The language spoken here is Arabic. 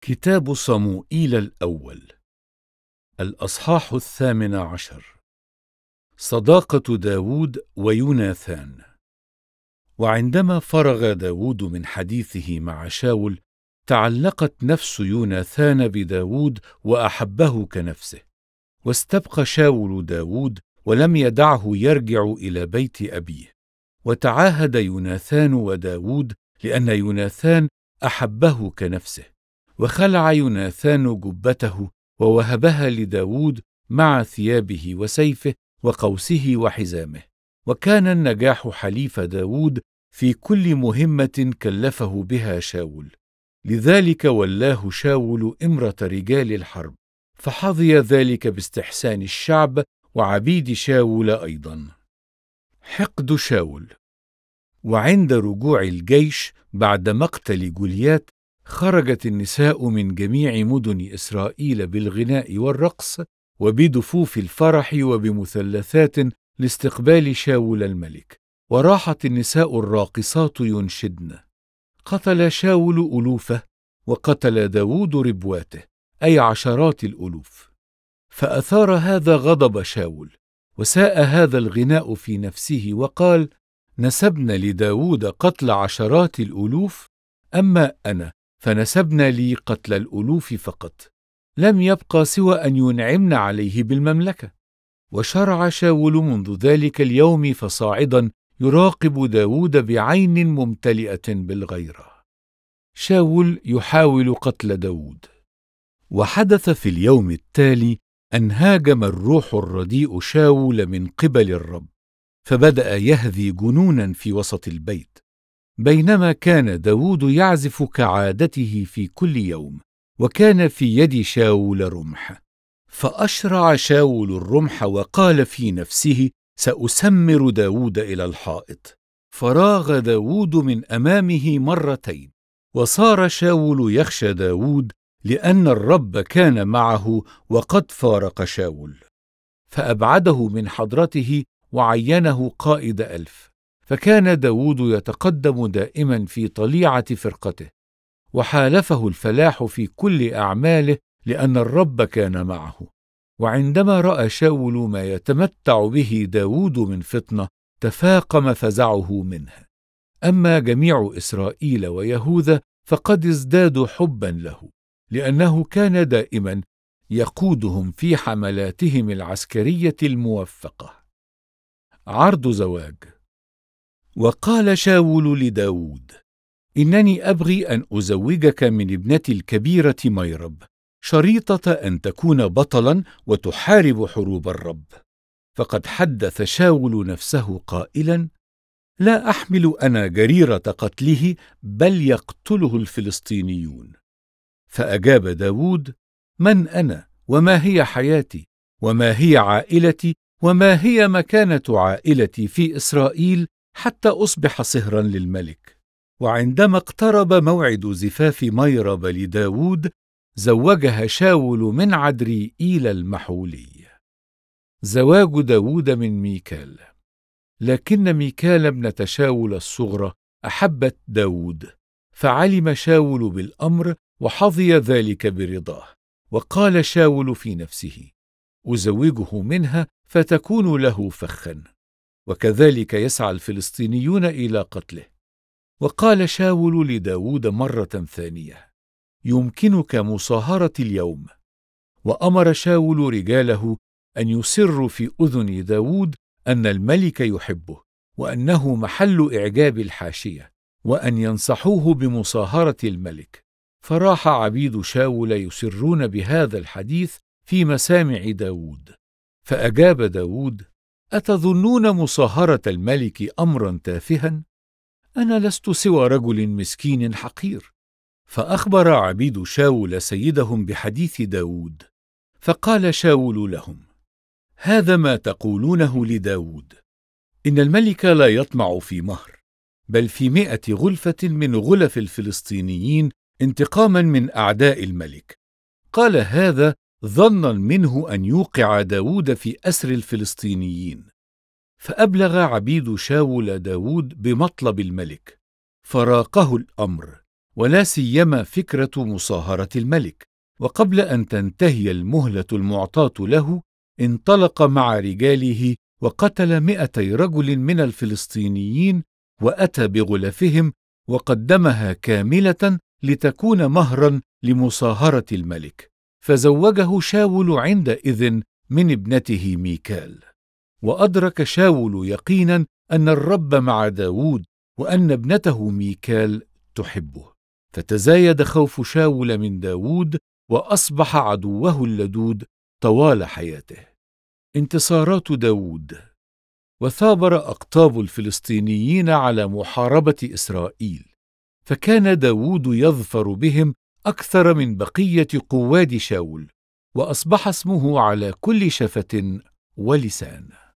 كتاب صموئيل الأول، الأصحاح 18. صداقة داود ويوناثان. وعندما فرغ داود من حديثه مع شاول، تعلقت نفس يوناثان بداود وأحبه كنفسه، واستبقى شاول داود ولم يدعه يرجع إلى بيت أبيه. وتعاهد يوناثان وداود لأن يوناثان أحبه كنفسه، وخلع يوناثان جبته ووهبها لداود مع ثيابه وسيفه وقوسه وحزامه. وكان النجاح حليف داود في كل مهمة كلفه بها شاول، لذلك ولاه شاول إمرة رجال الحرب، فحظي ذلك باستحسان الشعب وعبيد شاول أيضا. حقد شاول. وعند رجوع الجيش بعد مقتل جوليات، خرجت النساء من جميع مدن إسرائيل بالغناء والرقص وبدفوف الفرح وبمثلثات لاستقبال شاول الملك. وراحت النساء الراقصات ينشدن: قتل شاول ألوفه، وقتل داود ربواته، أي عشرات الألوف. فأثار هذا غضب شاول، وساء هذا الغناء في نفسه، وقال: نسبن لداود قتل عشرات الألوف، أما أنا فنسبن لي قتل الألوف فقط، لم يبقى سوى أن ينعمن عليه بالمملكة. وشرع شاول منذ ذلك اليوم فصاعدا يراقب داود بعين ممتلئة بالغيرة. شاول يحاول قتل داود. وحدث في اليوم التالي أن هاجم الروح الرديء شاول من قبل الرب، فبدأ يهذي جنونا في وسط البيت، بينما كان داود يعزف كعادته في كل يوم، وكان في يد شاول رمح. فأشرع شاول الرمح وقال في نفسه: سأسمر داود إلى الحائط. فراغ داود من أمامه مرتين، وصار شاول يخشى داود لأن الرب كان معه وقد فارق شاول. فأبعده من حضرته وعينه قائد 1000. فكان داود يتقدم دائما في طليعة فرقته، وحالفه الفلاح في كل أعماله لأن الرب كان معه. وعندما رأى شاول ما يتمتع به داود من فطنة، تفاقم فزعه منه. أما جميع إسرائيل ويهوذا فقد ازدادوا حبا له، لأنه كان دائما يقودهم في حملاتهم العسكرية الموفقة. عرض زواج. وقال شاول لداود: إنني أبغي أن أزوجك من ابنتي الكبيرة ميرب، شريطة أن تكون بطلا وتحارب حروب الرب. فقد حدث شاول نفسه قائلا: لا أحمل أنا جريرة قتله، بل يقتله الفلسطينيون. فأجاب داود: من أنا؟ وما هي حياتي؟ وما هي عائلتي؟ وما هي مكانة عائلتي في إسرائيل حتى أصبح صهرا للملك؟ وعندما اقترب موعد زفاف ميرب لداود، زوجها شاول من عدريئيل المحولي. زواج داود من ميكال. لكن ميكال ابنة شاول الصغرى أحبت داود، فعلم شاول بالأمر وحظي ذلك برضاه. وقال شاول في نفسه: أزوجه منها فتكون له فخا. وكذلك يسعى الفلسطينيون إلى قتله. وقال شاول لداود مرة ثانية: يمكنك مصاهرة اليوم. وأمر شاول رجاله أن يسروا في أذن داود أن الملك يحبه، وأنه محل إعجاب الحاشية، وأن ينصحوه بمصاهرة الملك. فراح عبيد شاول يسرون بهذا الحديث في مسامع داود. فأجاب داود: أتظنون مصاهرة الملك أمرا تافها؟ أنا لست سوى رجل مسكين حقير. فأخبر عبيد شاول سيدهم بحديث داود. فقال شاول لهم: هذا ما تقولونه لداود: إن الملك لا يطمع في مهر، بل في 100 غلفة من غلف الفلسطينيين انتقاما من أعداء الملك. قال هذا ظنا منه أن يوقع داود في أسر الفلسطينيين. فأبلغ عبيد شاول داود بمطلب الملك، فراقه الأمر، ولا سيما فكرة مصاهرة الملك. وقبل أن تنتهي المهلة المعطاة له، انطلق مع رجاله وقتل 200 رجل من الفلسطينيين، وأتى بغلفهم وقدمها كاملة لتكون مهرا لمصاهرة الملك. فزوجه شاول عندئذ من ابنته ميكال. وأدرك شاول يقينا أن الرب مع داود، وأن ابنته ميكال تحبه، فتزايد خوف شاول من داود، وأصبح عدوه اللدود طوال حياته. انتصارات داود. وثابر أقطاب الفلسطينيين على محاربة إسرائيل، فكان داود يظفر بهم أكثر من بقية قواد شاول، وأصبح اسمه على كل شفة ولسان.